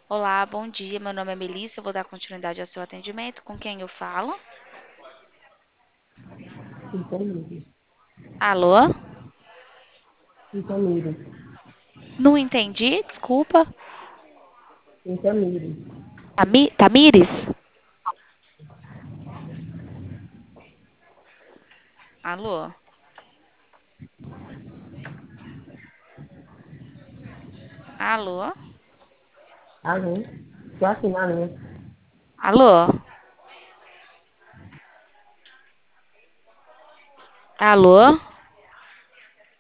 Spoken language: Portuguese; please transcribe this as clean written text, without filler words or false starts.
Olá, bom dia. Meu nome é Melissa. Eu vou dar continuidade ao seu atendimento. Com quem eu falo? Itamires. Alô? Itamires. Não entendi, desculpa. Itamires. Tamires? Alô? Alô? Alô? Tô aqui na linha. Alô? Alô?